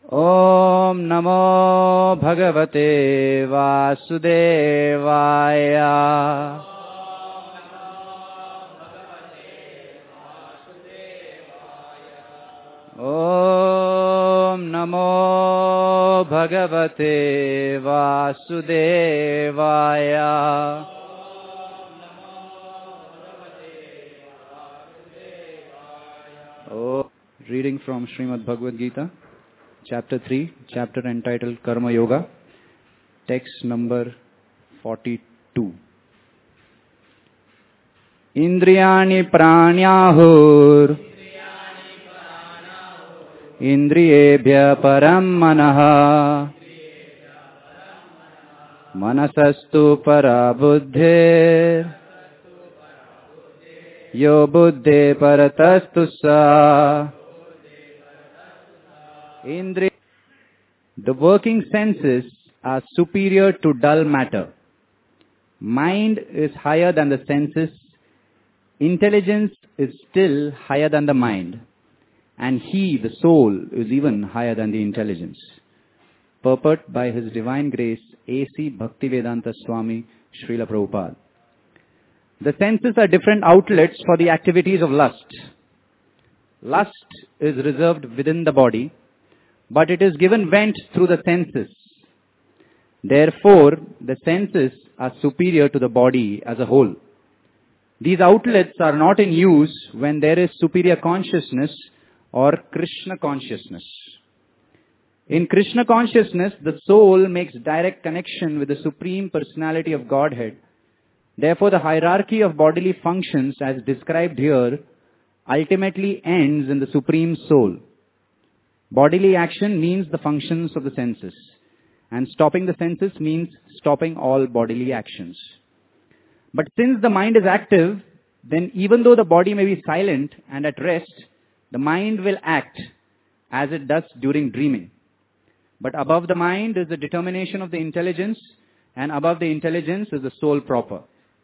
Om Namo Bhagavate Vasudevaya. Om Namo Bhagavate Vasudevaya. Oh, reading from Srimad Bhagavad Gita, Chapter 3, chapter entitled Karma Yoga, text number 42. Indriyani pranyahur Indriyebhya param manaha Manasastu para buddhir Yo buddhe paratastu sa. The working senses are superior to dull matter. Mind is higher than the senses. Intelligence is still higher than the mind. And he, the soul, is even higher than the intelligence. Purport by His Divine Grace, A.C. Bhaktivedanta Swami, Srila Prabhupada. The senses are different outlets for the activities of lust. Lust is reserved within the body, but it is given vent through the senses. Therefore, the senses are superior to the body as a whole. These outlets are not in use when there is superior consciousness or Krishna consciousness. In Krishna consciousness, the soul makes direct connection with the Supreme Personality of Godhead. Therefore, the hierarchy of bodily functions as described here ultimately ends in the Supreme Soul. Bodily action means the functions of the senses, and stopping the senses means stopping all bodily actions. But since the mind is active, then even though the body may be silent and at rest, the mind will act as it does during dreaming. But above the mind is the determination of the intelligence, and above the intelligence is the soul proper.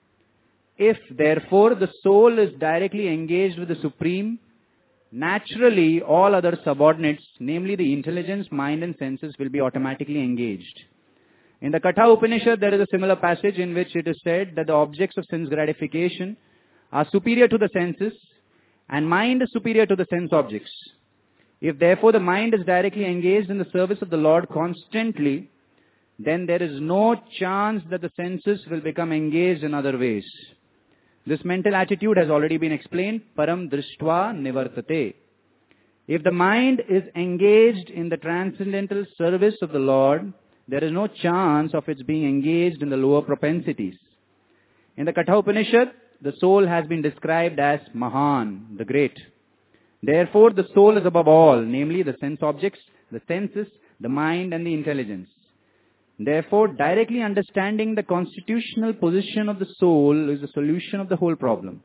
If, therefore, the soul is directly engaged with the Supreme, naturally all other subordinates, namely the intelligence, mind and senses, will be automatically engaged. In the Katha Upanishad, there is a similar passage in which it is said that the objects of sense gratification are superior to the senses, and mind is superior to the sense objects. If, therefore, the mind is directly engaged in the service of the Lord constantly, then there is no chance that the senses will become engaged in other ways. This mental attitude has already been explained. Param drishtva nivartate. If the mind is engaged in the transcendental service of the Lord, there is no chance of its being engaged in the lower propensities. In the Katha Upanishad, the soul has been described as Mahan, the great. Therefore, the soul is above all, namely the sense objects, the senses, the mind and the intelligence. Therefore, directly understanding the constitutional position of the soul is the solution of the whole problem.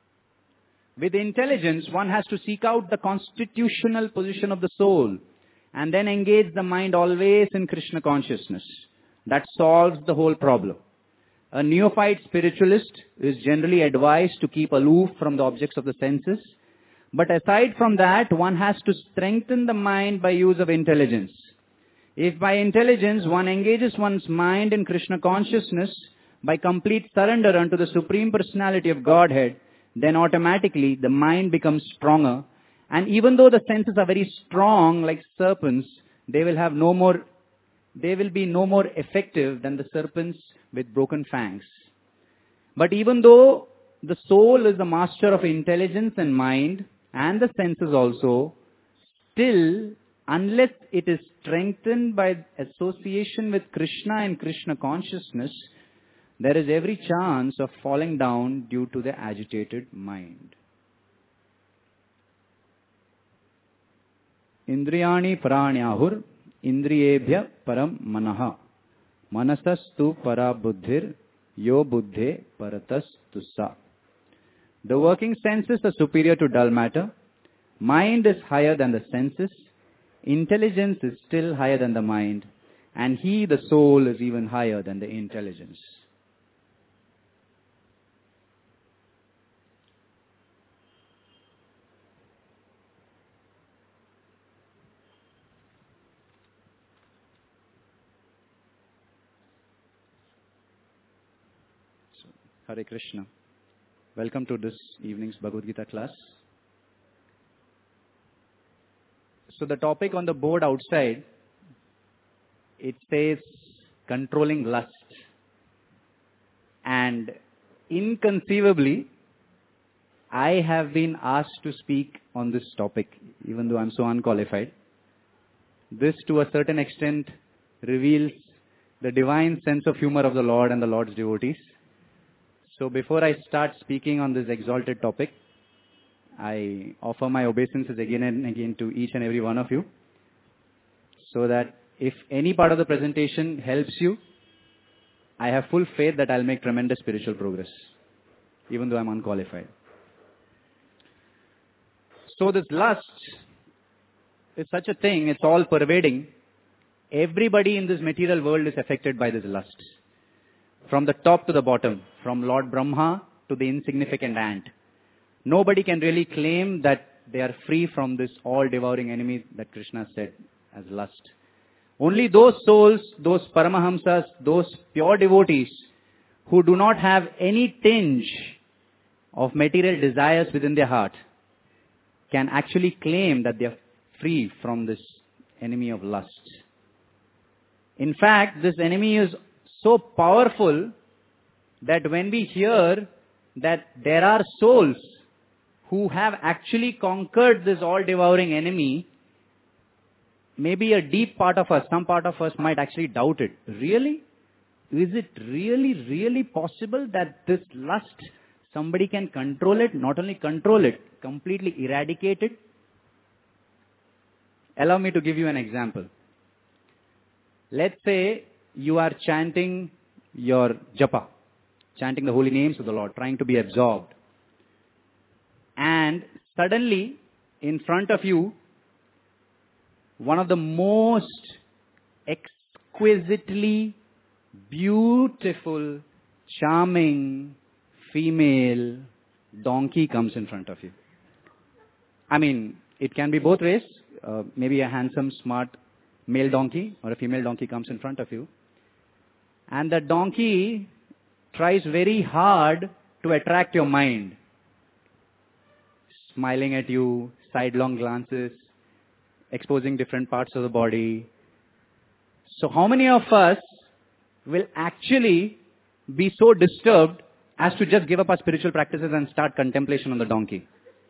With intelligence, one has to seek out the constitutional position of the soul and then engage the mind always in Krishna consciousness. That solves the whole problem. A neophyte spiritualist is generally advised to keep aloof from the objects of the senses. But aside from that, one has to strengthen the mind by use of intelligence. If by intelligence one engages one's mind in Krishna consciousness by complete surrender unto the Supreme Personality of Godhead, then automatically the mind becomes stronger. And even though the senses are very strong like serpents, they will be no more effective than the serpents with broken fangs. But even though the soul is the master of intelligence and mind and the senses also, still, unless it is strengthened by association with Krishna and Krishna consciousness, there is every chance of falling down due to the agitated mind. Indriyani pranyahur indriyebhya param manaha manasastu para buddhir yo buddhe paratastu sa. The working senses are superior to dull matter. Mind is higher than the senses. Intelligence is still higher than the mind. And he, the soul, is even higher than the intelligence. Hare Krishna. Welcome to this evening's Bhagavad Gita class. So the topic on the board outside, it says controlling lust. And inconceivably, I have been asked to speak on this topic, even though I'm so unqualified. This, to a certain extent, reveals the divine sense of humor of the Lord and the Lord's devotees. So before I start speaking on this exalted topic, I offer my obeisances again and again to each and every one of you, so that if any part of the presentation helps you, I have full faith that I'll make tremendous spiritual progress, even though I'm unqualified. So this lust is such a thing, it's all pervading. Everybody in this material world is affected by this lust. From the top to the bottom, from Lord Brahma to the insignificant ant. Nobody can really claim that they are free from this all-devouring enemy that Krishna said as lust. Only those souls, those Paramahamsas, those pure devotees who do not have any tinge of material desires within their heart can actually claim that they are free from this enemy of lust. In fact, this enemy is so powerful that when we hear that there are souls who have actually conquered this all-devouring enemy, maybe a deep part of us, some part of us might actually doubt it. Really? Is it really possible that this lust, somebody can control it? Not only control it, completely eradicate it? Allow me to give you an example. Let's say you are chanting your japa, chanting the holy names of the Lord, trying to be absorbed. And suddenly, in front of you, one of the most exquisitely beautiful, charming female donkey comes in front of you. I mean, it can be both ways. Maybe a handsome, smart male donkey or a female donkey comes in front of you. And the donkey tries very hard to attract your mind. Smiling at you, sidelong glances, exposing different parts of the body. So how many of us will actually be so disturbed as to just give up our spiritual practices and start contemplation on the donkey?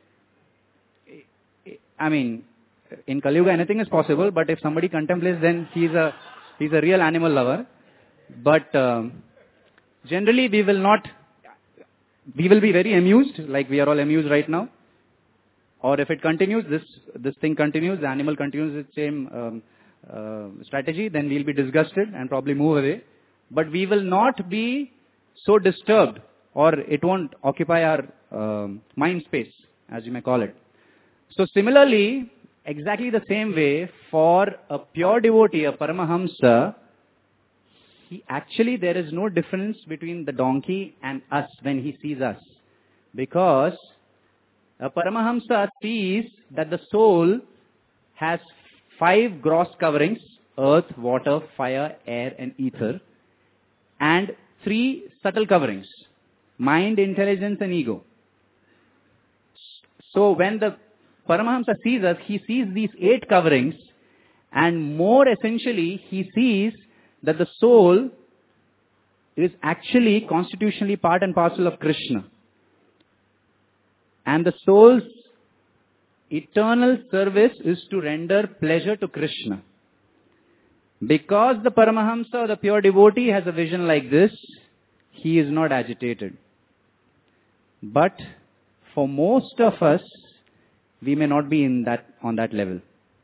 I mean, in Kali Yuga anything is possible, but if somebody contemplates, then he's a real animal lover. But generally we will be very amused, like we are all amused right now. Or if it continues, this thing continues, the animal continues its same strategy, then we'll be disgusted and probably move away. But we will not be so disturbed, or it won't occupy our mind space, as you may call it. So similarly, exactly the same way, for a pure devotee, a Paramahamsa, there is no difference between the donkey and us when he sees us. Because a Paramahamsa sees that the soul has 5 gross coverings: earth, water, fire, air and ether. And 3 subtle coverings: mind, intelligence and ego. So when the Paramahamsa sees us, he sees these 8 coverings, and more essentially, he sees that the soul is actually constitutionally part and parcel of Krishna. And the soul's eternal service is to render pleasure to Krishna. Because the Paramahamsa or the pure devotee has a vision like this, he is not agitated. But for most of us, we may not be on that level.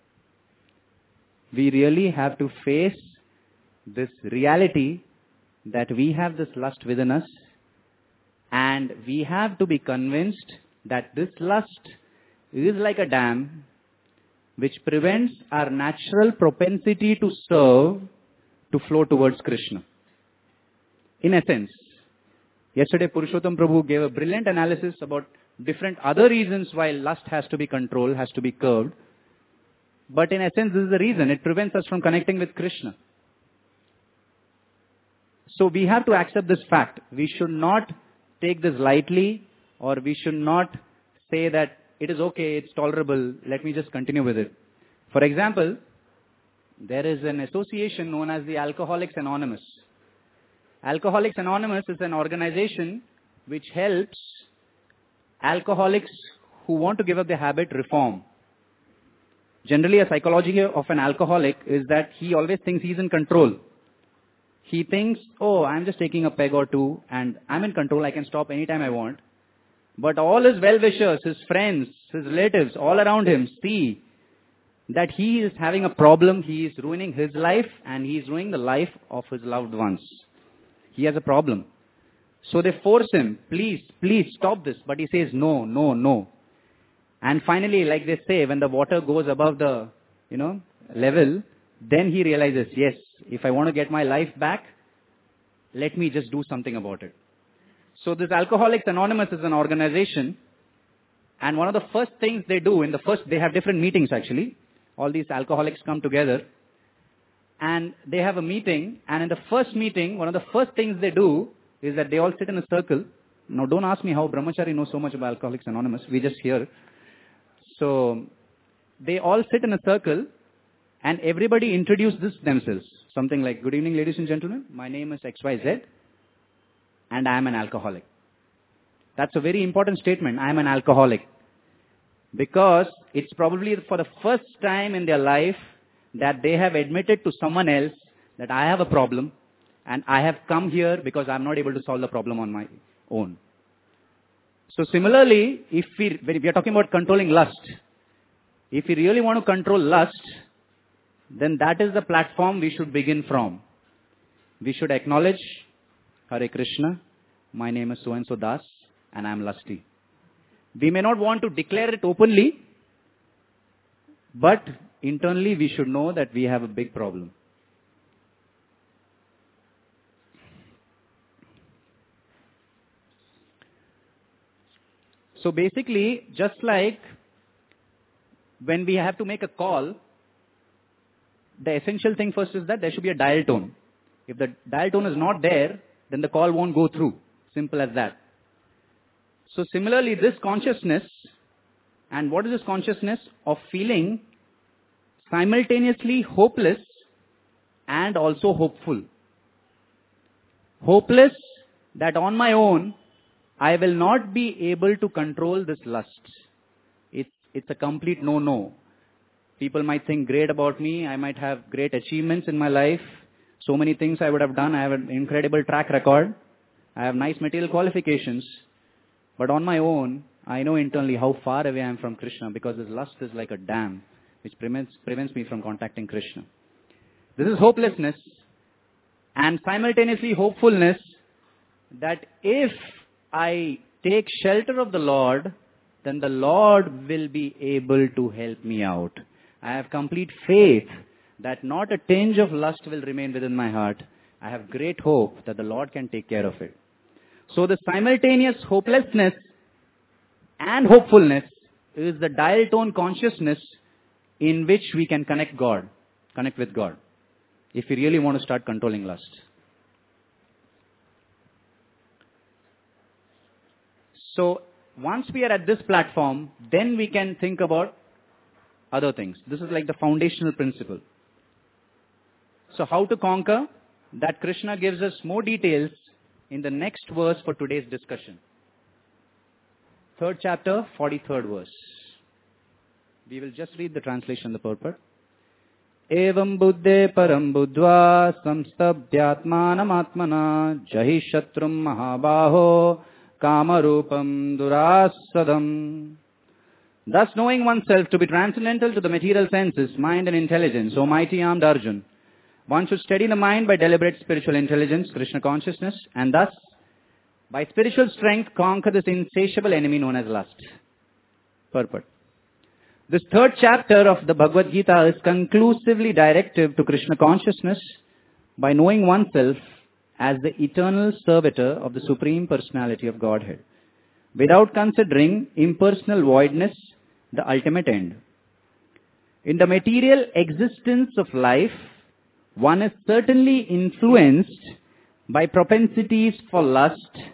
We really have to face this reality that we have this lust within us, and we have to be convinced that this lust is like a dam which prevents our natural propensity to serve to flow towards Krishna. In essence, yesterday Purushottam Prabhu gave a brilliant analysis about different other reasons why lust has to be controlled, has to be curbed. But in essence, this is the reason. It prevents us from connecting with Krishna. So we have to accept this fact. We should not take this lightly, or we should not say that it is okay, it's tolerable, let me just continue with it. For example, there is an association known as the Alcoholics Anonymous. Alcoholics Anonymous is an organization which helps alcoholics who want to give up their habit reform. Generally, a psychology of an alcoholic is that he always thinks he's in control. He thinks, oh, I'm just taking a peg or two and I'm in control, I can stop anytime I want. But all his well-wishers, his friends, his relatives, all around him see that he is having a problem, he is ruining his life and he is ruining the life of his loved ones. He has a problem. So they force him, please, please stop this. But he says, no, no, no. And finally, like they say, when the water goes above the, level, then he realizes, yes, if I want to get my life back, let me just do something about it. So this Alcoholics Anonymous is an organization, and one of the first things they do, they have different meetings actually. All these alcoholics come together, and they have a meeting, and in the first meeting, one of the first things they do is that they all sit in a circle. Now don't ask me how Brahmachari knows so much about Alcoholics Anonymous, we just hear. So they all sit in a circle, and everybody introduces themselves. Something like, good evening ladies and gentlemen, my name is XYZ, and I am an alcoholic. That's a very important statement, I am an alcoholic. Because it's probably for the first time in their life that they have admitted to someone else that I have a problem and I have come here because I'm not able to solve the problem on my own. So similarly, when we are talking about controlling lust, if we really want to control lust, then that is the platform we should begin from. We should acknowledge, Hare Krishna, my name is so-and-so Das and I am lusty. We may not want to declare it openly, but internally we should know that we have a big problem. So basically, just like when we have to make a call, the essential thing first is that there should be a dial tone. If the dial tone is not there, then the call won't go through. Simple as that. So similarly, this consciousness, and what is this consciousness? Of feeling simultaneously hopeless and also hopeful. Hopeless that on my own, I will not be able to control this lust. It's a complete no-no. People might think great about me. I might have great achievements in my life. So many things I would have done. I have an incredible track record. I have nice material qualifications. But on my own, I know internally how far away I am from Krishna, because this lust is like a dam which prevents me from contacting Krishna. This is hopelessness and simultaneously hopefulness that if I take shelter of the Lord, then the Lord will be able to help me out. I have complete faith that not a tinge of lust will remain within my heart. I have great hope that the Lord can take care of it. So the simultaneous hopelessness and hopefulness is the dial tone consciousness in which we can connect with God, if we really want to start controlling lust. So once we are at this platform, then we can think about other things. This is like the foundational principle. So how to conquer? That Krishna gives us more details in the next verse for today's discussion. 3rd chapter, 43rd verse. We will just read the translation, the purport. Evam buddhe param buddhva samstabhyatmanam atmana jahi shatrum mahabaho kamarupam durasadam. Thus knowing oneself to be transcendental to the material senses, mind and intelligence, O mighty armed Arjun, one should steady the mind by deliberate spiritual intelligence, Krishna consciousness, and thus, by spiritual strength, conquer this insatiable enemy known as lust. Purport. This 3rd chapter of the Bhagavad Gita is conclusively directive to Krishna consciousness by knowing oneself as the eternal servitor of the Supreme Personality of Godhead, without considering impersonal voidness, the ultimate end. In the material existence of life, one is certainly influenced by propensities for lust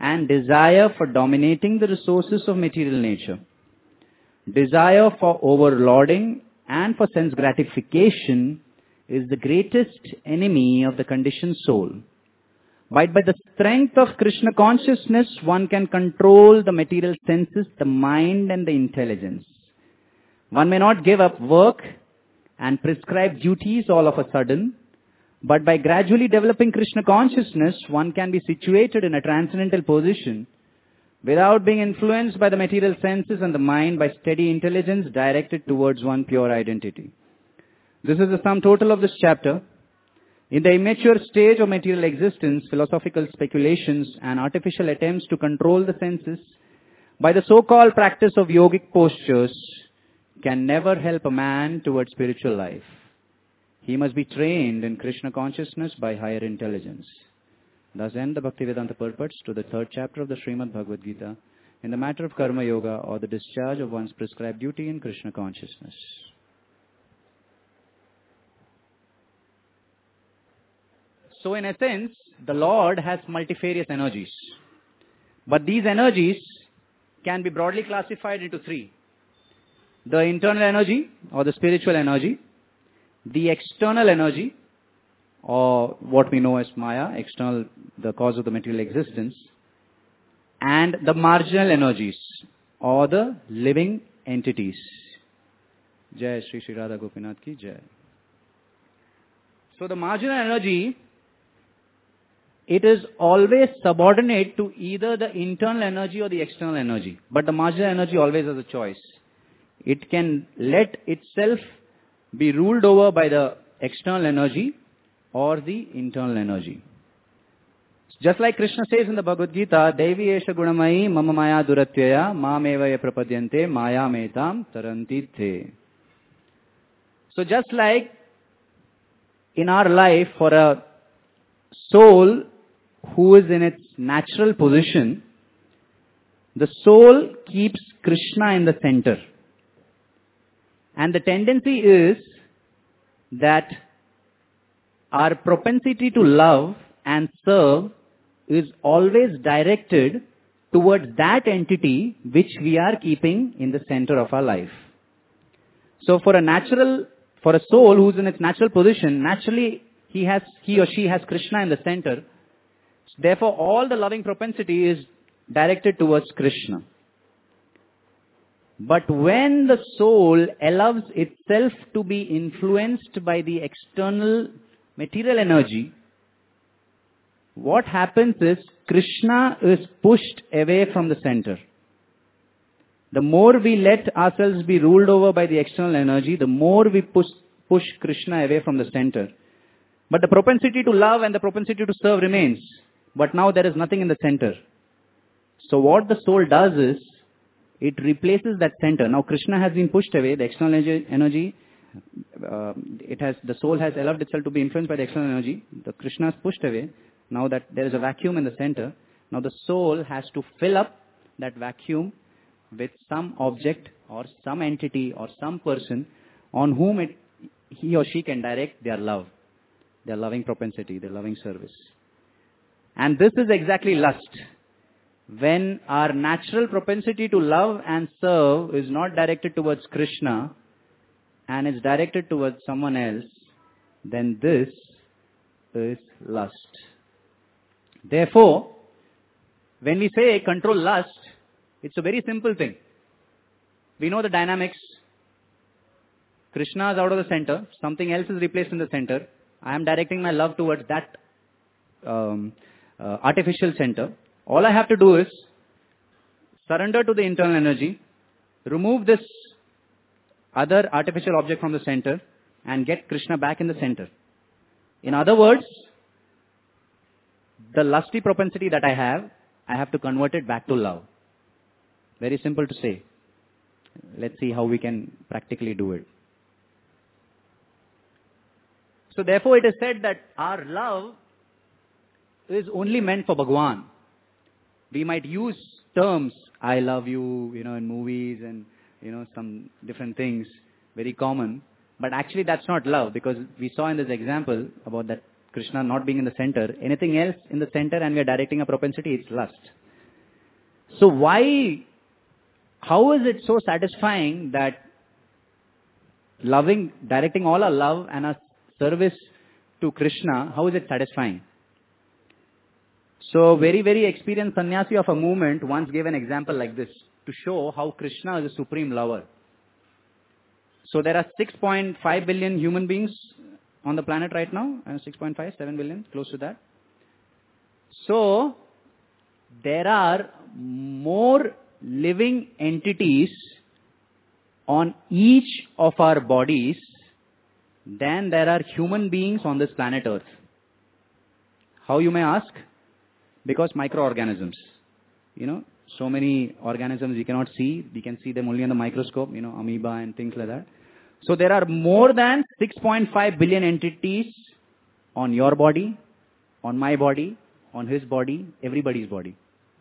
and desire for dominating the resources of material nature. Desire for overlording and for sense gratification is the greatest enemy of the conditioned soul. But by the strength of Krishna consciousness, one can control the material senses, the mind and the intelligence. One may not give up work and prescribe duties all of a sudden, but by gradually developing Krishna consciousness, one can be situated in a transcendental position without being influenced by the material senses and the mind, by steady intelligence directed towards one pure identity. This is the sum total of this chapter. In the immature stage of material existence, philosophical speculations and artificial attempts to control the senses by the so-called practice of yogic postures can never help a man towards spiritual life. He must be trained in Krishna consciousness by higher intelligence. Thus end the Bhaktivedanta purports to the 3rd chapter of the Srimad Bhagavad Gita in the matter of Karma Yoga, or the discharge of one's prescribed duty in Krishna consciousness. So in essence, the Lord has multifarious energies. But these energies can be broadly classified into 3. The internal energy, or the spiritual energy, the external energy, or what we know as Maya, external, the cause of the material existence, and the marginal energies, or the living entities. Jai Shri Shri Radha Gopinath Ki Jai. So the marginal energy, it is always subordinate to either the internal energy or the external energy. But the marginal energy always has a choice. It can let itself be ruled over by the external energy or the internal energy. Just like Krishna says in the Bhagavad Gita, Devi Esha Gunamayi Mama Maya Duratyaya Mamevaya Prapadyante Maya Metam Taranti The. So just like in our life, for a soul who is in its natural position, the soul keeps Krishna in the center. And the tendency is that our propensity to love and serve is always directed towards that entity which we are keeping in the center of our life. So for a soul who is in its natural position, naturally he or she has Krishna in the center. Therefore, all the loving propensity is directed towards Krishna. But when the soul allows itself to be influenced by the external material energy, what happens is Krishna is pushed away from the center. The more we let ourselves be ruled over by the external energy, the more we push Krishna away from the center. But the propensity to love and the propensity to serve remains. But now there is nothing in the center. So what the soul does is, it replaces that center. Now Krishna has been pushed away, the external energy, the soul has allowed itself to be influenced by the external energy. The Krishna is pushed away. Now that there is a vacuum in the center, now the soul has to fill up that vacuum with some object or some entity or some person on whom he or she can direct their love, their loving propensity, their loving service. And this is exactly lust. When our natural propensity to love and serve is not directed towards Krishna and is directed towards someone else, then this is lust. Therefore, when we say control lust, it's a very simple thing. We know the dynamics. Krishna is out of the center. Something else is replaced in the center. I am directing my love towards that artificial center. All I have to do is surrender to the internal energy, remove this other artificial object from the center, and get Krishna back in the center. In other words, the lusty propensity that I have to convert it back to love. Very simple to say. Let's see how we can practically do it. So therefore it is said that our love is only meant for Bhagwan. We might use terms, I love you, in movies and, some different things, very common. But actually that's not love, because we saw in this example about that Krishna not being in the center. Anything else in the center and we are directing a propensity, it's lust. So how is it so satisfying that directing all our love and our service to Krishna, how is it satisfying? So very, very experienced sannyasi of a movement once gave an example like this to show how Krishna is a supreme lover. So there are 6.5 billion human beings on the planet right now, 6.5, 7 billion, close to that. So there are more living entities on each of our bodies than there are human beings on this planet Earth. How, you may ask? Because microorganisms. So many organisms we cannot see. We can see them only on the microscope, amoeba and things like that. So there are more than 6.5 billion entities on your body, on my body, on his body, everybody's body.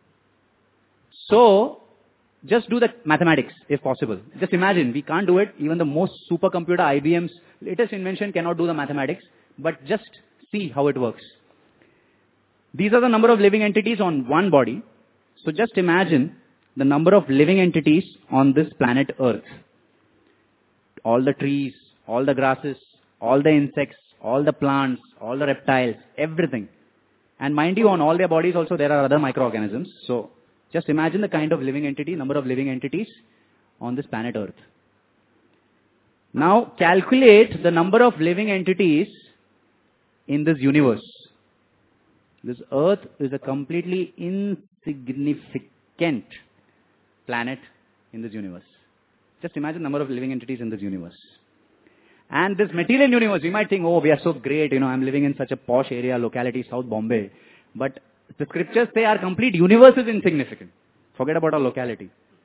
So just do the mathematics if possible. Just imagine, we can't do it. Even the most supercomputer, IBM's latest invention cannot do the mathematics. But just see how it works. These are the number of living entities on one body. So just imagine the number of living entities on this planet Earth. All the trees, all the grasses, all the insects, all the plants, all the reptiles, everything. And mind you, on all their bodies also there are other microorganisms. So just imagine the kind of living entity, number of living entities on this planet Earth. Now calculate the number of living entities in this universe. This Earth is a completely insignificant planet in this universe. Just imagine the number of living entities in this universe. And this material universe, we might think, oh, we are so great, I'm living in such a posh area, locality, South Bombay. But the scriptures say our complete universe is insignificant. Forget about our locality.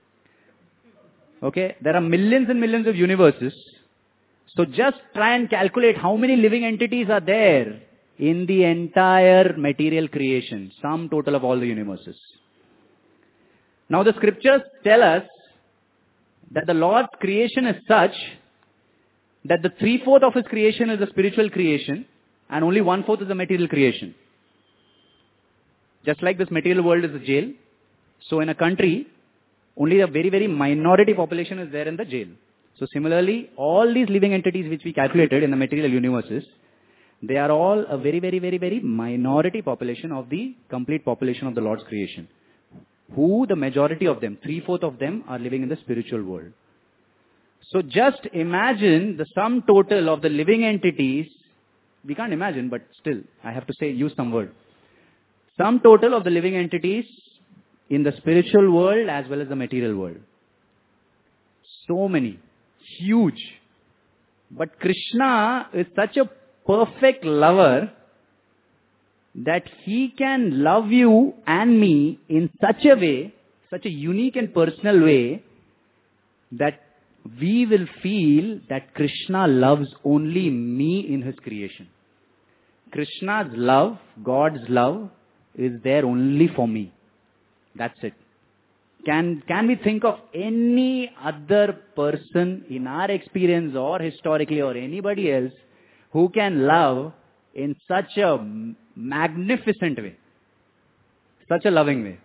Okay, there are millions and millions of universes. So just try and calculate how many living entities are there in the entire material creation, sum total of all the universes. Now the scriptures tell us that the Lord's creation is such that the 3/4 of his creation is the spiritual creation and only 1/4 is the material creation. Just like this material world is a jail, so in a country, only a very, very minority population is there in the jail. So similarly, all these living entities which we calculated in the material universes, they are all a very, very, very, very minority population of the complete population of the Lord's creation. Who the majority of them, 3/4 of them are living in the spiritual world. So just imagine the sum total of the living entities. We can't imagine, but still, I have to say, use some word. Sum total of the living entities in the spiritual world as well as the material world. So many. Huge. But Krishna is such a perfect lover that he can love you and me in such a way, such a unique and personal way, that we will feel that Krishna loves only me in his creation. Krishna's love, God's love, is there only for me. That's it. Can we think of any other person in our experience or historically or anybody else who can love in such a magnificent way, such a loving way?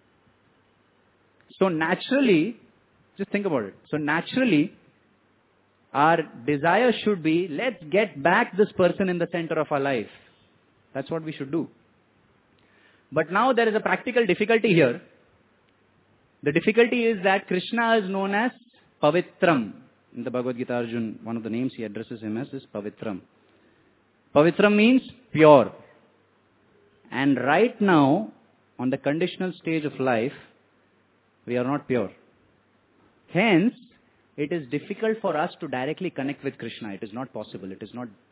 So naturally, just think about it. So naturally, our desire should be, let's get back this person in the center of our life. That's what we should do. But now there is a practical difficulty here. The difficulty is that Krishna is known as Pavitram. In the Bhagavad Gita, Arjuna, one of the names he addresses him as is Pavitram. Pavitram means pure. And right now, on the conditional stage of life, we are not pure. Hence, it is difficult for us to directly connect with Krishna. It is not possible. It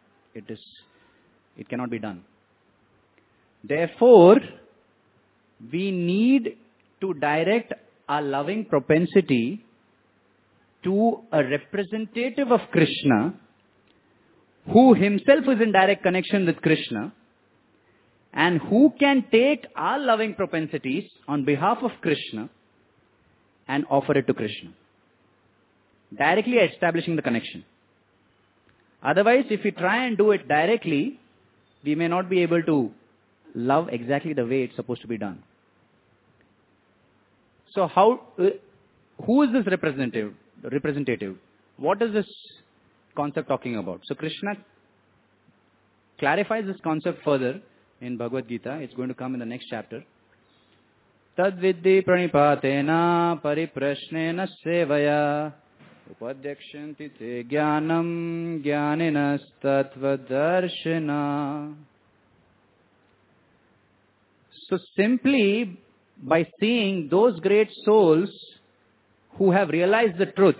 cannot be done. Therefore, we need to direct our loving propensity to a representative of Krishna who himself is in direct connection with Krishna and who can take our loving propensities on behalf of Krishna and offer it to Krishna. Directly establishing the connection. Otherwise, if we try and do it directly, we may not be able to love exactly the way it's supposed to be done. So who is this representative? What is this concept talking about? So Krishna clarifies this concept further in Bhagavad Gita. It's going to come in the next chapter. Tad viddhi pranipatena pariprashnena sevaya upadyakshanti te jnanam jnaninas tattvadarshana. So simply by seeing those great souls who have realized the truth,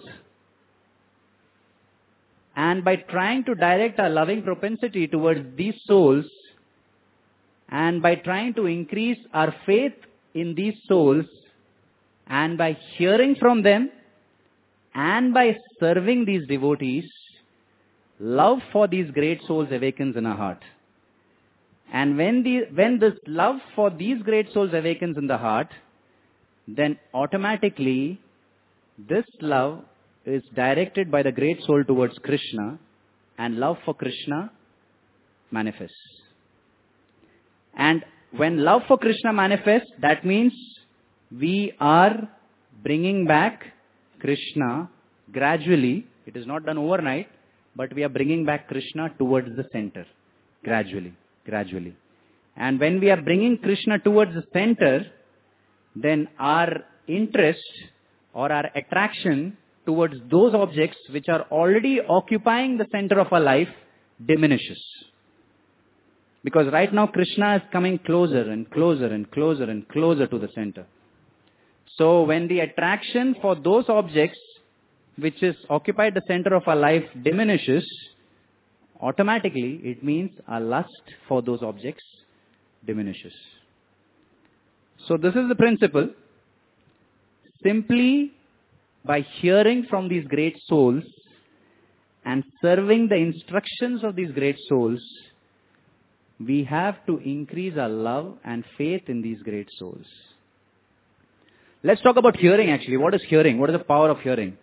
and by trying to direct our loving propensity towards these souls, and by trying to increase our faith in these souls, and by hearing from them, and by serving these devotees, love for these great souls awakens in our heart. And when this love for these great souls awakens in the heart, then automatically this love is directed by the great soul towards Krishna, and love for Krishna manifests. And when love for Krishna manifests, that means we are bringing back Krishna gradually. It is not done overnight, but we are bringing back Krishna towards the center, gradually. And when we are bringing Krishna towards the center, then our interest or our attraction towards those objects which are already occupying the center of our life diminishes. Because right now Krishna is coming closer and closer and closer and closer to the center. So when the attraction for those objects which is occupied the center of our life diminishes, automatically it means our lust for those objects diminishes. So this is the principle. Simply by hearing from these great souls and serving the instructions of these great souls, we have to increase our love and faith in these great souls. Let's talk about hearing actually. What is hearing? What is the power of hearing?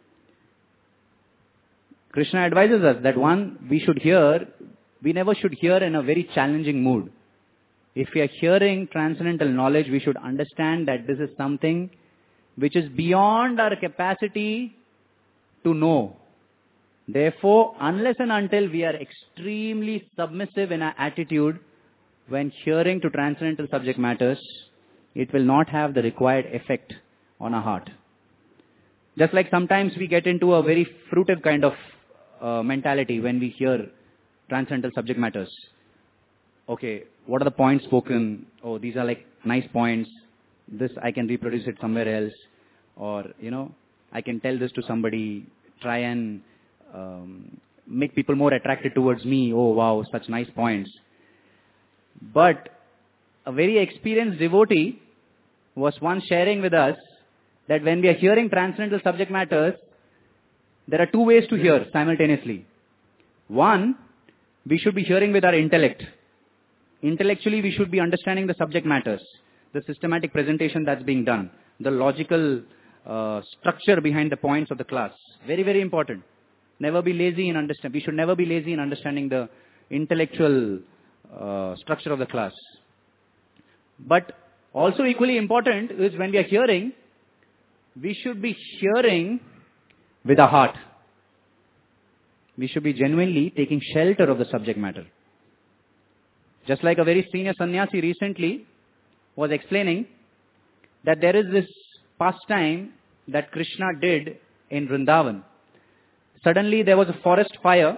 Krishna advises us that we never should hear in a very challenging mood. If we are hearing transcendental knowledge, we should understand that this is something which is beyond our capacity to know. Therefore, unless and until we are extremely submissive in our attitude when hearing to transcendental subject matters, it will not have the required effect on our heart. Just like sometimes we get into a very fruitive kind of mentality when we hear transcendental subject matters. Okay, what are the points spoken? Oh, these are like nice points. This I can reproduce it somewhere else. Or, I can tell this to somebody, try and make people more attracted towards me. Oh wow, such nice points. But a very experienced devotee was once sharing with us that when we are hearing transcendental subject matters, there are two ways to hear simultaneously. One, we should be hearing with our intellect. Intellectually, we should be understanding the subject matters, the systematic presentation that's being done, the logical structure behind the points of the class. Very, very important. Never be lazy in understanding. We should never be lazy in understanding the intellectual structure of the class. But also equally important is when we are hearing, we should be hearing with our heart. We should be genuinely taking shelter of the subject matter. Just like a very senior sannyasi recently was explaining that there is this pastime that Krishna did in Vrindavan. Suddenly there was a forest fire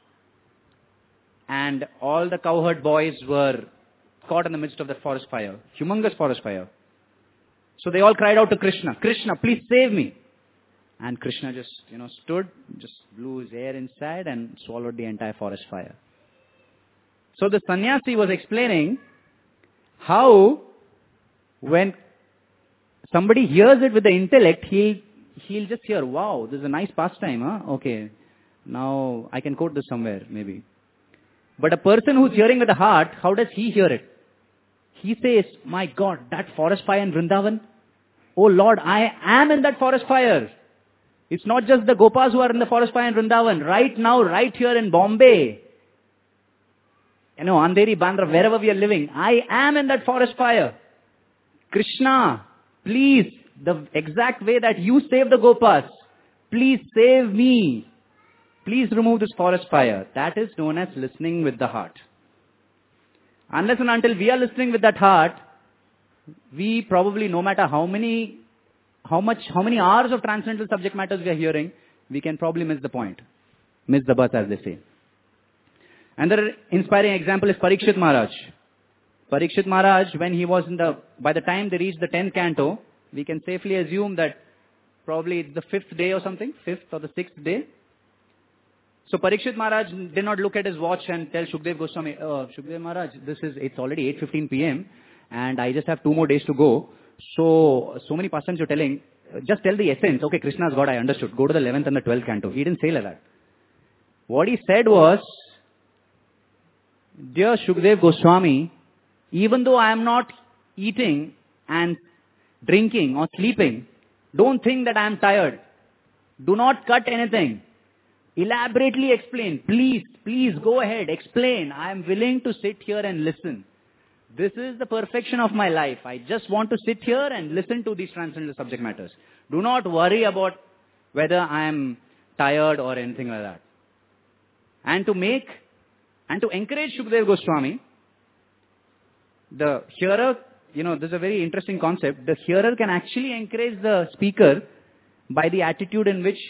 and all the cowherd boys were caught in the midst of that forest fire. Humongous forest fire. So they all cried out to Krishna, Krishna, please save me. And Krishna just, stood, just blew his air inside and swallowed the entire forest fire. So the sannyasi was explaining how when somebody hears it with the intellect, he'll just hear, wow, this is a nice pastime, huh? Okay, now I can quote this somewhere, maybe. But a person who's hearing with the heart, how does he hear it? He says, my God, that forest fire in Vrindavan, oh Lord, I am in that forest fire. It's not just the Gopas who are in the forest fire in Vrindavan. Right now, right here in Bombay, Andheri, Bandra, wherever we are living, I am in that forest fire. Krishna, please the exact way that you save the Gopas. Please save me. Please remove this forest fire. That is known as listening with the heart. Unless and until we are listening with that heart, we probably, no matter how many hours of transcendental subject matters we are hearing, we can probably miss the point. Miss the bus, as they say. Another inspiring example is Parikshit Maharaj. Parikshit Maharaj, when he was by the time they reached the 10th canto, we can safely assume that probably it's the 5th day or something, 5th or the 6th day. So Parikshit Maharaj did not look at his watch and tell Shukdev Goswami, Shukdev Maharaj, it's already 8:15 p.m. and I just have 2 more days to go. So many pastimes you're telling, just tell the essence. Okay, Krishna is God, I understood. Go to the 11th and the 12th canto. He didn't say like that. What he said was, dear Shukdev Goswami, even though I am not eating and drinking or sleeping, don't think that I am tired. Do not cut anything. Elaborately explain. Please go ahead. Explain. I am willing to sit here and listen. This is the perfection of my life. I just want to sit here and listen to these transcendental subject matters. Do not worry about whether I am tired or anything like that. And to encourage Shukdev Goswami, the hearer, this is a very interesting concept. The hearer can actually encourage the speaker by the attitude in which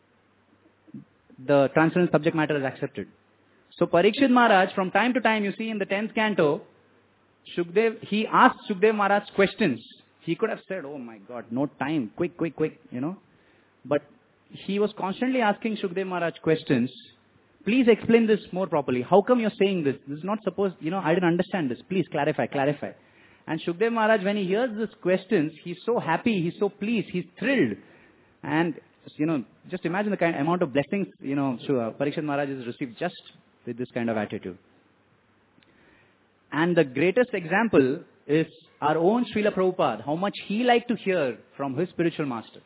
the transcendental subject matter is accepted. So Parikshit Maharaj, from time to time, you see in the 10th canto, he asked Shukdev Maharaj questions. He could have said, oh my God, no time, quick, But he was constantly asking Shukdev Maharaj questions. Please explain this more properly. How come you're saying this? This is not supposed, I didn't understand this. Please clarify. And Shukdev Maharaj, when he hears these questions, he's so happy, he's so pleased, he's thrilled. And, just imagine the amount of blessings, Parikshit Maharaj has received just with this kind of attitude. And the greatest example is our own Srila Prabhupada, how much he liked to hear from his spiritual master.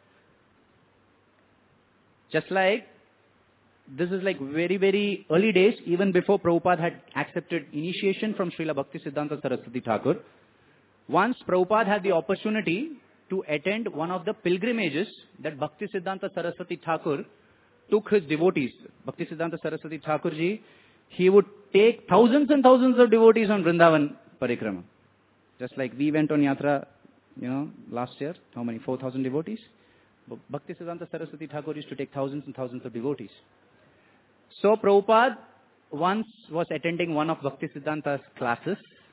Just like, this is like very, very early days, even before Prabhupada had accepted initiation from Srila Bhaktisiddhanta Saraswati Thakur. Once Prabhupada had the opportunity to attend one of the pilgrimages that Bhaktisiddhanta Saraswati Thakur took his devotees. Bhaktisiddhanta Saraswati Thakur ji, he would take thousands and thousands of devotees on Vrindavan Parikrama. Just like we went on Yatra, last year. How many? 4,000 devotees. Bhaktisiddhanta Saraswati Thakur used to take thousands and thousands of devotees. So Prabhupada once was attending one of Bhaktisiddhanta's classes.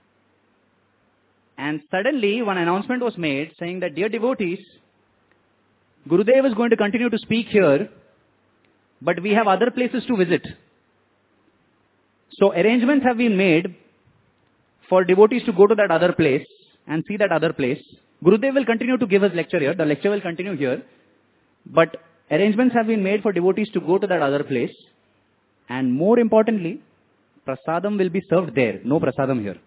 And suddenly one announcement was made saying that, dear devotees, Gurudev is going to continue to speak here, but we have other places to visit. So arrangements have been made for devotees to go to that other place and see that other place. Gurudev will continue to give his lecture here. The lecture will continue here. But arrangements have been made for devotees to go to that other place. And more importantly, prasadam will be served there. No prasadam here.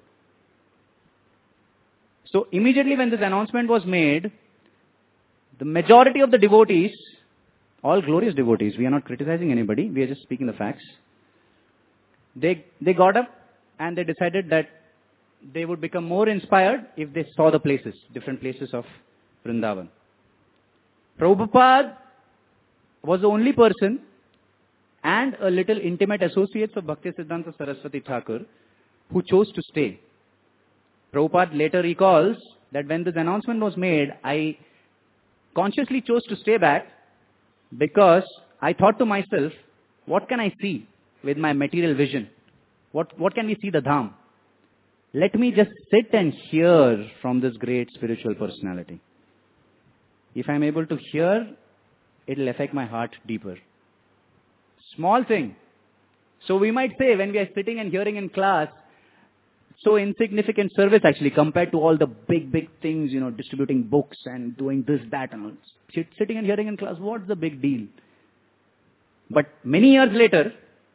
So immediately when this announcement was made, the majority of the devotees, all glorious devotees, we are not criticizing anybody, we are just speaking the facts. They got up and they decided that they would become more inspired if they saw the places, different places of Vrindavan. Prabhupada was the only person and a little intimate associates of Bhaktisiddhanta Saraswati Thakur who chose to stay. Prabhupada later recalls that when this announcement was made, I consciously chose to stay back because I thought to myself, what can I see with my material vision? What can we see the Dham? Let me just sit and hear from this great spiritual personality. If I'm able to hear, it'll affect my heart deeper. Small thing. So we might say when we are sitting and hearing in class, so insignificant service actually compared to all the big things, distributing books and doing this, that and all. Sitting and hearing in class, what's the big deal? But many years later,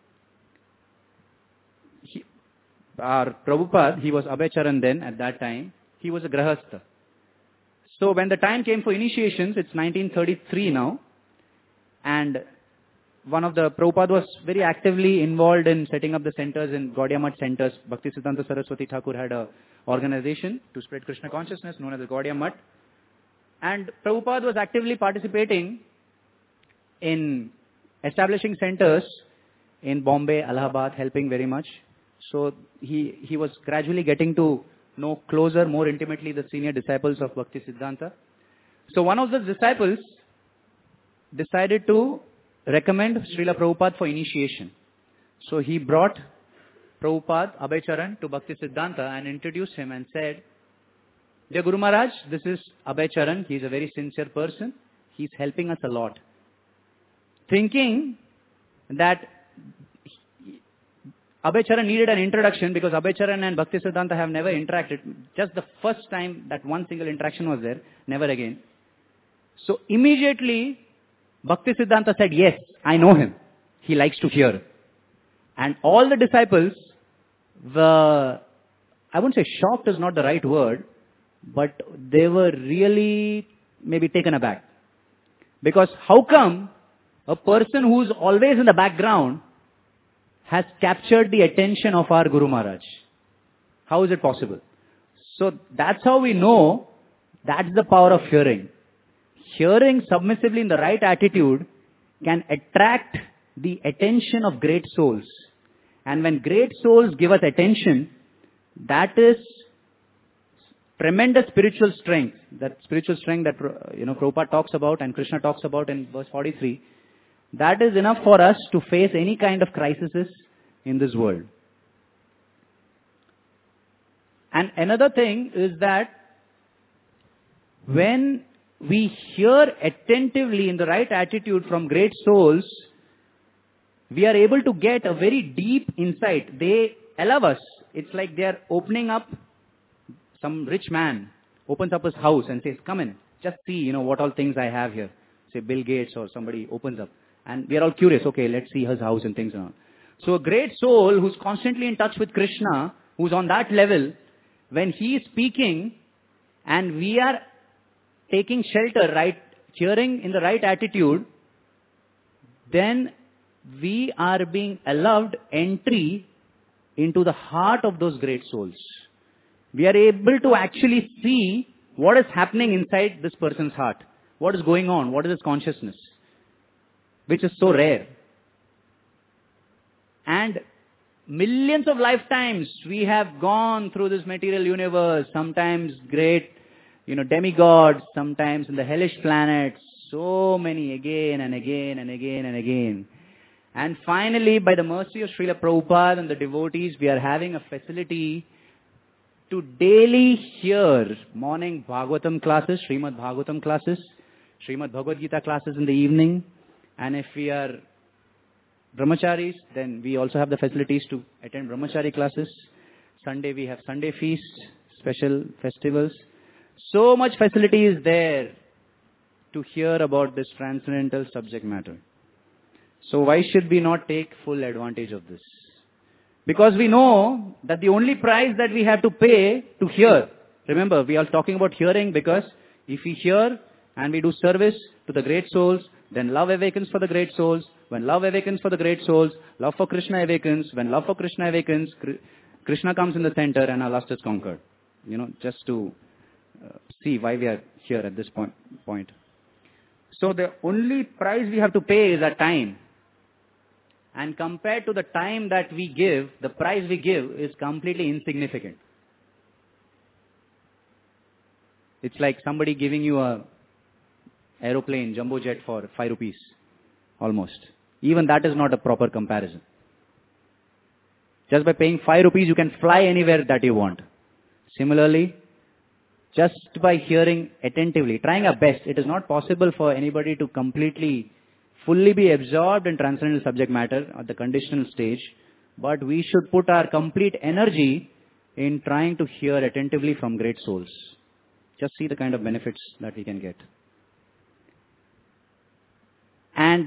our Prabhupada, he was Abhay Charan then at that time, he was a Grahastha. So when the time came for initiations, it's 1933 now, and one of the Prabhupada was very actively involved in setting up the centers in Gaudiya Math centers. Bhaktisiddhanta Saraswati Thakur had an organization to spread Krishna consciousness known as the Gaudiya Math. And Prabhupada was actively participating in establishing centers in Bombay, Allahabad, helping very much. So he was gradually getting to know closer, more intimately the senior disciples of Bhakti Siddhanta. So one of the disciples decided to recommend Srila Prabhupada for initiation. So he brought Prabhupada, Abhay Charan, to Bhakti Siddhanta and introduced him and said, "Dear Guru Maharaj, this is Abhay Charan. He is a very sincere person. He is helping us a lot." Thinking that Abhay Charan needed an introduction because Abhay Charan and Bhakti Siddhanta have never interacted. Just the first time that one single interaction was there, never again. So immediately Bhakti Siddhanta said, "Yes, I know him. He likes to hear." And all the disciples were, I wouldn't say shocked is not the right word, but they were really maybe taken aback. Because how come a person who's always in the background has captured the attention of our Guru Maharaj? How is it possible? So that's how we know that's the power of hearing. Hearing submissively in the right attitude can attract the attention of great souls. And when great souls give us attention, that is tremendous spiritual strength. That spiritual strength that Prabhupada talks about and Krishna talks about in verse 43. That is enough for us to face any kind of crises in this world. And another thing is that when we hear attentively in the right attitude from great souls, we are able to get a very deep insight. They allow us. It's like they are opening up. Some rich man opens up his house and says, "Come in, just see, what all things I have here." Say Bill Gates or somebody opens up. And we are all curious. Okay, let's see his house and things and all. So a great soul who's constantly in touch with Krishna, who's on that level, when he is speaking and we are taking shelter, right, hearing in the right attitude, then we are being allowed entry into the heart of those great souls. We are able to actually see what is happening inside this person's heart. What is going on? What is his consciousness? Which is so rare. And millions of lifetimes we have gone through this material universe, sometimes great, demigods, sometimes in the hellish planets, so many again and again and again and again. And finally, by the mercy of Srila Prabhupada and the devotees, we are having a facility to daily hear morning Bhagavatam classes, Srimad Bhagavatam classes, Srimad Bhagavad Gita classes in the evening. And if we are brahmacharis, then we also have the facilities to attend brahmachari classes. Sunday we have Sunday feast, special festivals. So much facility is there to hear about this transcendental subject matter. So why should we not take full advantage of this? Because we know that the only price that we have to pay to hear, remember we are talking about hearing because if we hear and we do service to the great souls, then love awakens for the great souls. When love awakens for the great souls, love for Krishna awakens. When love for Krishna awakens, Krishna comes in the center and our lust is conquered. Just to see why we are here at this point. So the only price we have to pay is our time. And compared to the time that we give, the price we give is completely insignificant. It's like somebody giving you a aeroplane, jumbo jet for 5 rupees, almost. Even that is not a proper comparison. Just by paying 5 rupees, you can fly anywhere that you want. Similarly, just by hearing attentively, trying our best, it is not possible for anybody to fully be absorbed in transcendental subject matter at the conditional stage, but we should put our complete energy in trying to hear attentively from great souls. Just see the kind of benefits that we can get. And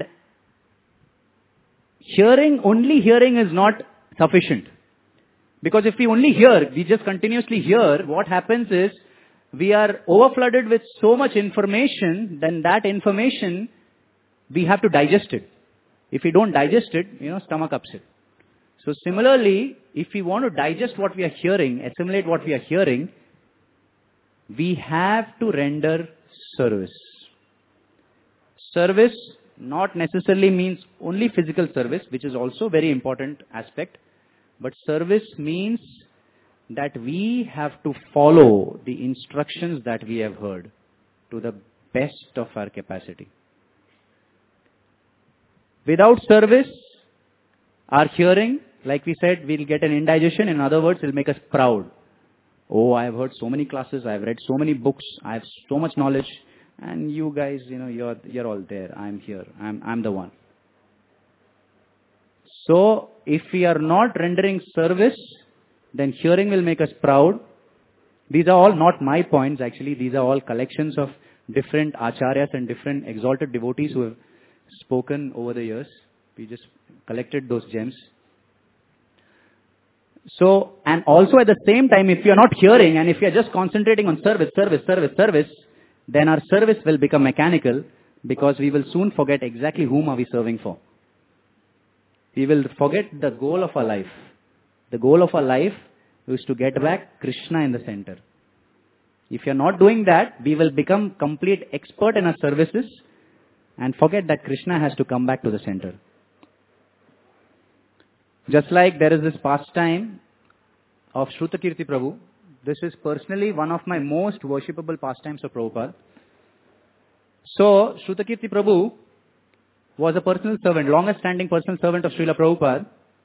only hearing is not sufficient. Because if we only hear, we just continuously hear, what happens is, we are overflooded with so much information, then that information, we have to digest it. If we don't digest it, stomach upset. So similarly, if we want to digest what we are hearing, assimilate what we are hearing, we have to render service. Service not necessarily means only physical service, which is also very important aspect, but service means that we have to follow the instructions that we have heard to the best of our capacity. Without service, our hearing, like we said, we'll get an indigestion. In other words, it'll make us proud. Oh, I've heard so many classes, I've read so many books, I have so much knowledge, and you guys, you're all there. I'm here. I'm the one. So, if we are not rendering service, then hearing will make us proud. These are all not my points, actually. These are all collections of different acharyas and different exalted devotees who have spoken over the years. We just collected those gems. So, and also at the same time, if we are not hearing and if we are just concentrating on service, then our service will become mechanical because we will soon forget exactly whom are we serving for. We will forget the goal of our life. The goal of our life is to get back Krishna in the center. If you are not doing that, we will become complete expert in our services and forget that Krishna has to come back to the center. Just like there is this pastime of Shrutakirti Prabhu. This is personally one of my most worshipable pastimes of Prabhupada. So, Shrutakirti Prabhu was a personal servant, longest standing personal servant of Srila Prabhupada.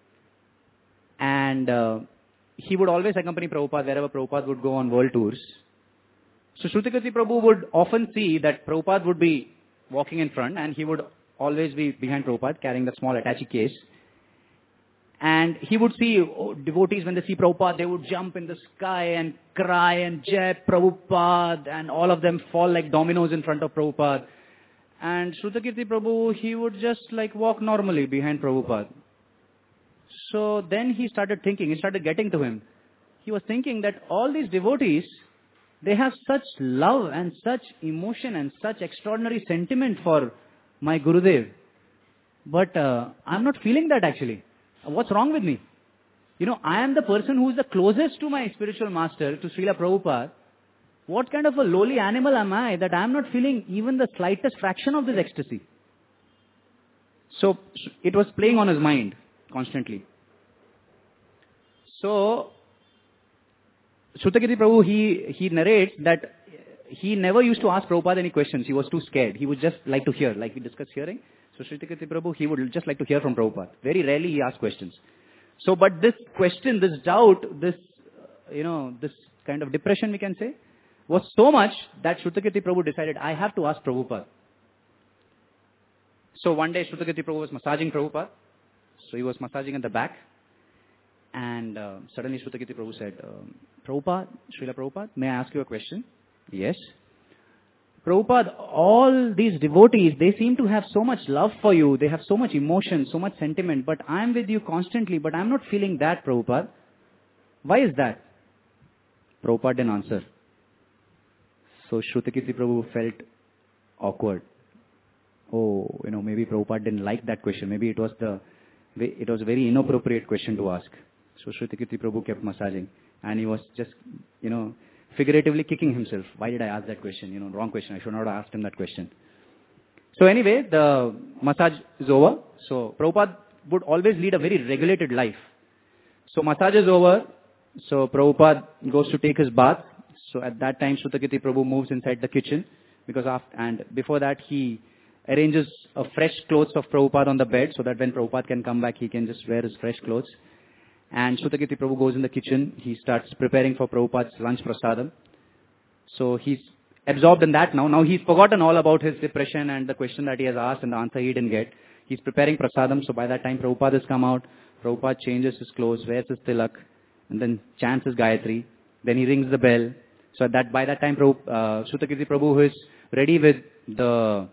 And he would always accompany Prabhupada wherever Prabhupada would go on world tours. So, Shrutakirti Prabhu would often see that Prabhupada would be walking in front and he would always be behind Prabhupada carrying the small attache case. And he would see devotees, when they see Prabhupada, they would jump in the sky and cry and Jai Prabhupada, and all of them fall like dominoes in front of Prabhupada. And Shrutakirti Prabhu, he would just like walk normally behind Prabhupada. So then he started thinking, it started getting to him. He was thinking that all these devotees, they have such love and such emotion and such extraordinary sentiment for my Gurudev. But I'm not feeling that actually. What's wrong with me? I am the person who is the closest to my spiritual master, to Srila Prabhupada. What kind of a lowly animal am I that I am not feeling even the slightest fraction of this ecstasy? So, it was playing on his mind constantly. So, Shrutakirti Prabhu, he narrates that he never used to ask Prabhupada any questions. He was too scared. He would just like to hear, like we discussed hearing. So Shrutakirti Prabhu, he would just like to hear from Prabhupada. Very rarely he asked questions. So, but this question, this doubt, this kind of depression we can say, was so much that Shrutakirti Prabhu decided, I have to ask Prabhupada. So one day Shrutakirti Prabhu was massaging Prabhupada. So he was massaging at the back. And suddenly Shrutakirti Prabhu said, Prabhupada, Srila Prabhupada, may I ask you a question? Yes. Prabhupada, all these devotees, they seem to have so much love for you. They have so much emotion, so much sentiment. But I am with you constantly, but I am not feeling that, Prabhupada. Why is that? Prabhupada didn't answer. So Shrutakirti Prabhu felt awkward. Oh, maybe Prabhupada didn't like that question. Maybe it was a very inappropriate question to ask. So Shrutakirti Prabhu kept massaging. And he was just, figuratively kicking himself. Why did I ask that question? Wrong question. I should not have asked him that question. So anyway, the massage is over. So Prabhupada would always lead a very regulated life. So massage is over. So Prabhupada goes to take his bath. So at that time, Shrutakirti Prabhu moves inside the kitchen. And before that, he arranges a fresh clothes of Prabhupada on the bed so that when Prabhupada can come back, he can just wear his fresh clothes. And Shrutakirti Prabhu goes in the kitchen. He starts preparing for Prabhupada's lunch prasadam. So he's absorbed in that now. Now he's forgotten all about his depression and the question that he has asked and the answer he didn't get. He's preparing prasadam. So by that time Prabhupada has come out. Prabhupada changes his clothes, wears his tilak, and then chants his Gayatri. Then he rings the bell. So by that time Shrutakirti Prabhu, who is ready with the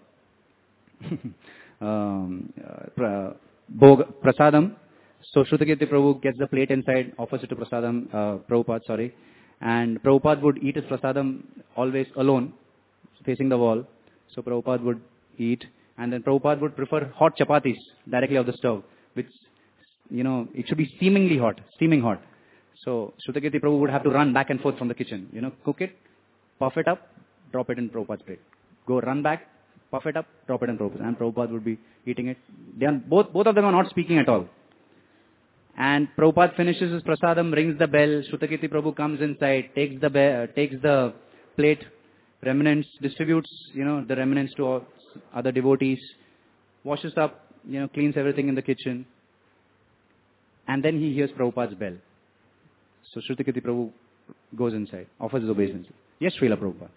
prasadam. So Shrutakirti Prabhu gets the plate inside, offers it to Prabhupada, and Prabhupada would eat his prasadam always alone, facing the wall. So Prabhupada would eat, and then Prabhupada would prefer hot chapatis directly off the stove, which, it should be steaming hot. So Shrutakirti Prabhu would have to run back and forth from the kitchen, cook it, puff it up, drop it in Prabhupada's plate. go run back, puff it up, drop it in Prabhupada. And Prabhupada would be eating it. Both of them are not speaking at all. And Prabhupada finishes his prasadam, rings the bell, Shrutakirti Prabhu comes inside, takes the plate, remnants, distributes, the remnants to all other devotees, washes up, cleans everything in the kitchen. And then he hears Prabhupada's bell. So Shrutakirti Prabhu goes inside, offers his obeisance. Yes, Srila Prabhupada.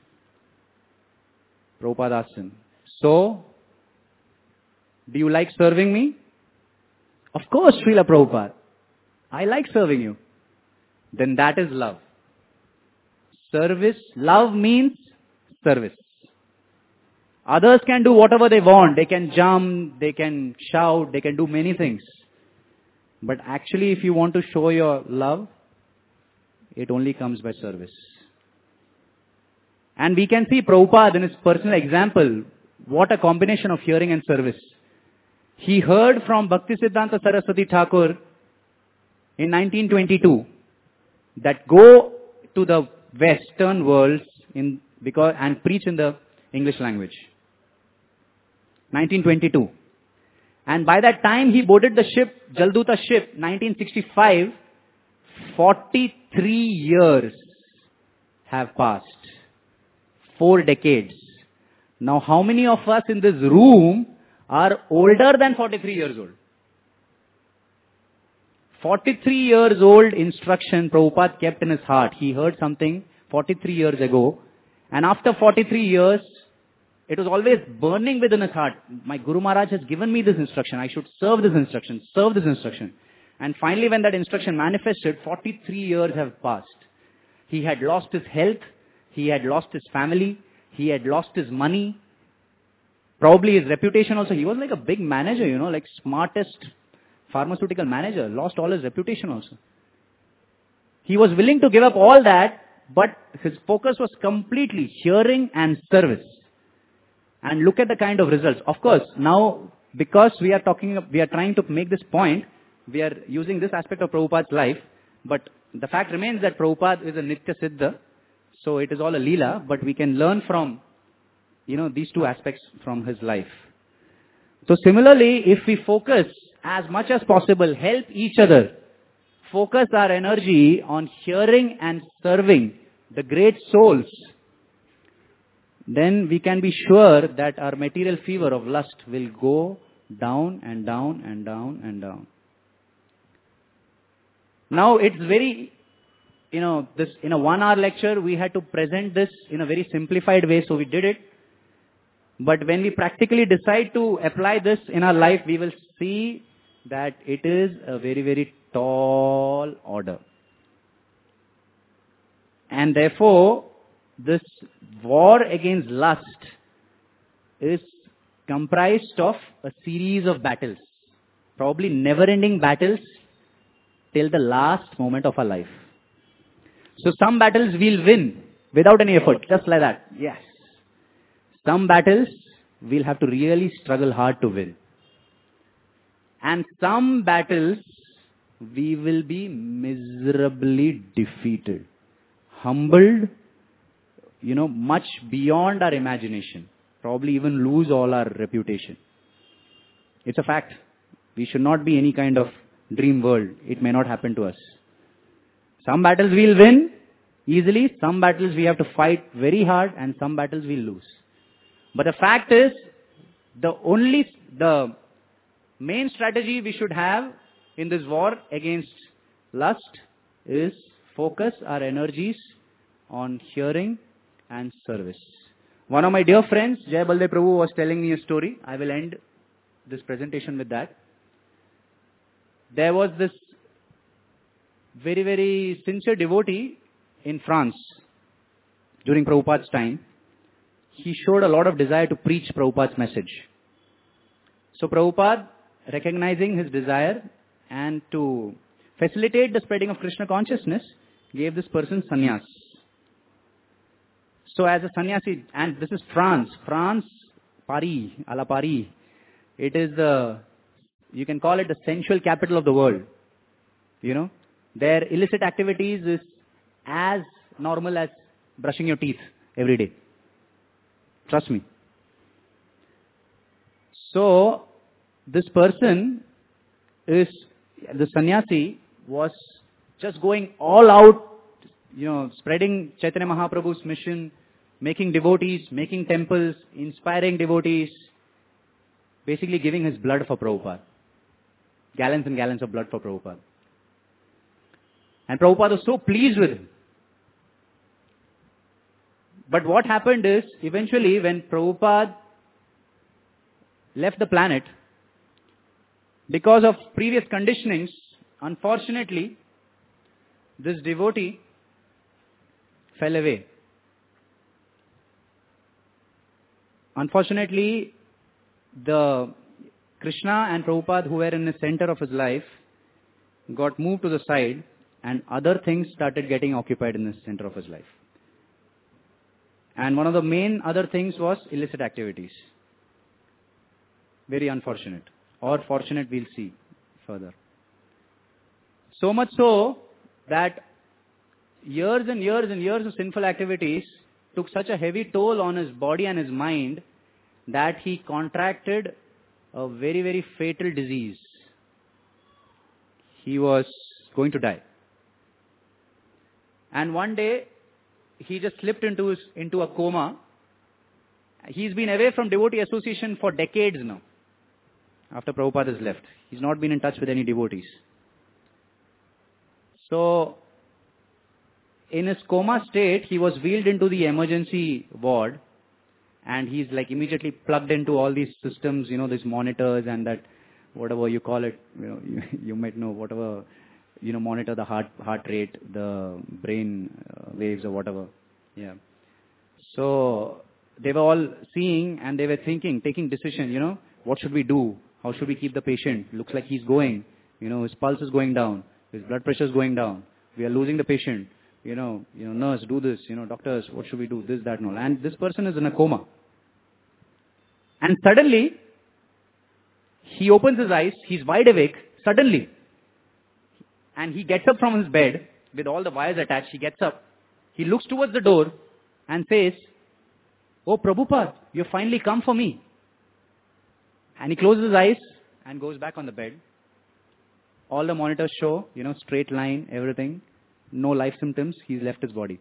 Prabhupada asks him, so, do you like serving me? Of course, Srila Prabhupada. I like serving you. Then that is love. Service, love means service. Others can do whatever they want. They can jump, they can shout, they can do many things. But actually, if you want to show your love, it only comes by service. And we can see Prabhupada in his personal example, what a combination of hearing and service. He heard from Bhaktisiddhanta Saraswati Thakur in 1922 that go to the Western worlds and preach in the English language. 1922. And by that time he boarded the ship, Jalduta ship, 1965. 43 years have passed. 4 decades. Now how many of us in this room are older than 43 years old? 43 years old instruction Prabhupada kept in his heart. He heard something 43 years ago. And after 43 years, it was always burning within his heart. My Guru Maharaj has given me this instruction. I should serve this instruction, serve this instruction. And finally when that instruction manifested, 43 years have passed. He had lost his health. He had lost his family. He had lost his money. Probably his reputation also. He was like a big manager, like smartest pharmaceutical manager. Lost all his reputation also. He was willing to give up all that, but his focus was completely hearing and service. And look at the kind of results. Of course, now because we are trying to make this point, we are using this aspect of Prabhupada's life, but the fact remains that Prabhupada is a Nitya Siddha, so it is all a Leela, but we can learn from, these two aspects from his life. So similarly, if we focus as much as possible, help each other, focus our energy on hearing and serving the great souls, then we can be sure that our material fever of lust will go down and down and down and down. Now it's very, this in a 1 hour lecture, we had to present this in a very simplified way, so we did it. But when we practically decide to apply this in our life, we will see that it is a very, very tall order. And therefore, this war against lust is comprised of a series of battles. Probably never-ending battles till the last moment of our life. So some battles we'll win without any effort, just like that. Yes. Some battles we'll have to really struggle hard to win. And some battles we will be miserably defeated, humbled, much beyond our imagination. Probably even lose all our reputation. It's a fact. We should not be any kind of dream world. It may not happen to us. Some battles we'll win easily. Some battles we have to fight very hard, and some battles we'll lose. But the fact is, the main strategy we should have in this war against lust is focus our energies on hearing and service. One of my dear friends, Jai Baldev Prabhu, was telling me a story. I will end this presentation with that. There was this very, very sincere devotee in France during Prabhupada's time. He showed a lot of desire to preach Prabhupada's message. So Prabhupada, recognizing his desire and to facilitate the spreading of Krishna consciousness, gave this person sannyas. So as a sannyasi, and this is France, Paris, à la Paris. It is you can call it the sensual capital of the world. Their illicit activities is as normal as brushing your teeth every day. Trust me. So, this person the sannyasi was just going all out, spreading Chaitanya Mahaprabhu's mission, making devotees, making temples, inspiring devotees, basically giving his blood for Prabhupada. Gallons and gallons of blood for Prabhupada. And Prabhupada was so pleased with him. But what happened is, eventually when Prabhupada left the planet, because of previous conditionings, unfortunately, this devotee fell away. Unfortunately, the Krishna and Prabhupada, who were in the center of his life, got moved to the side, and other things started getting occupied in the center of his life. And one of the main other things was illicit activities. Very unfortunate. Or fortunate, we'll see further. So much so that years and years and years of sinful activities took such a heavy toll on his body and his mind that he contracted a very, very fatal disease. He was going to die. And one day, he just slipped into a coma. He's been away from devotee association for decades now. After Prabhupada has left. He's not been in touch with any devotees. So, in his coma state, he was wheeled into the emergency ward. And he's like immediately plugged into all these systems, these monitors and that, whatever you call it, you might know, whatever, monitor the heart rate, the brain waves or whatever. Yeah. So, they were all seeing and they were thinking, taking decision, what should we do? How should we keep the patient? Looks like he's going, his pulse is going down, his blood pressure is going down. We are losing the patient. Nurse, do this, doctors, what should we do? This, that, and all. And this person is in a coma. And suddenly, he opens his eyes, he's wide awake, suddenly. And he gets up from his bed, with all the wires attached, he gets up. He looks towards the door and says, "Oh Prabhupada, you have finally come for me." And he closes his eyes and goes back on the bed. All the monitors show, straight line, everything. No life symptoms. He's left his body.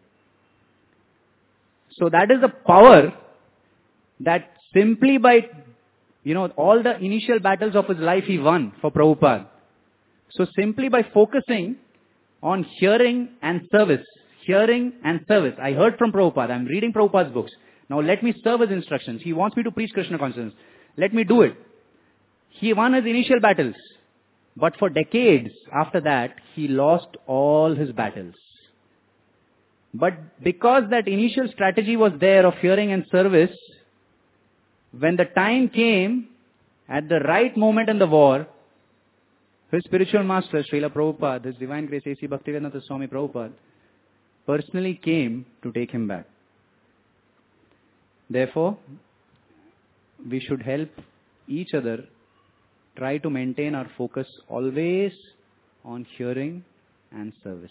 So that is the power that simply by, all the initial battles of his life he won for Prabhupada. So simply by focusing on hearing and service. Hearing and service. I heard from Prabhupada. I'm reading Prabhupada's books. Now let me serve his instructions. He wants me to preach Krishna consciousness. Let me do it. He won his initial battles. But for decades after that, he lost all his battles. But because that initial strategy was there of hearing and service, when the time came, at the right moment in the war, his spiritual master, Srila Prabhupada, His Divine Grace A.C. Bhaktivedanta Swami Prabhupada, personally came to take him back. Therefore, we should help each other try to maintain our focus always on hearing and service.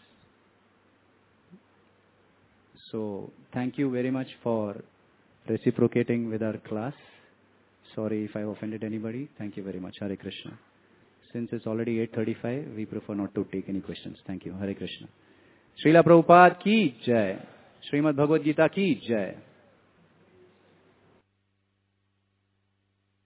So, thank you very much for reciprocating with our class. Sorry if I offended anybody. Thank you very much. Hare Krishna. Since it's already 8:35, we prefer not to take any questions. Thank you. Hare Krishna. Srila Prabhupada ki jai. Srimad Bhagavad Gita ki jai.